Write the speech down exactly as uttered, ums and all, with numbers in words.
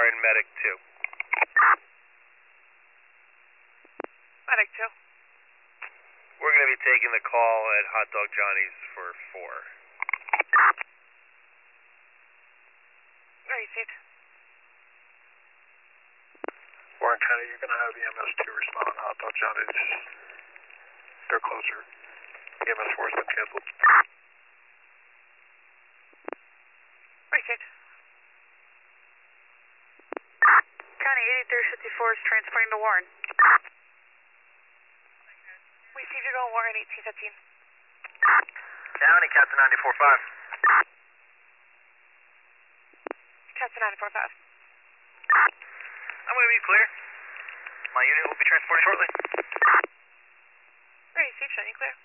in Medic two. Medic two. We're going to be taking the call at Hot Dog Johnny's for four. Received. Warren County, you're going to have E M S two respond on Hot Dog Johnny's. They're closer. E M S four has been canceled. Received. County eighty-three fifty-four is transporting to Warren. Received, you're going Warren eighteen fifteen. County, Captain ninety-four five. Captain ninety-four five. I'm going to be clear. My unit will be transporting shortly. Received, showing you clear.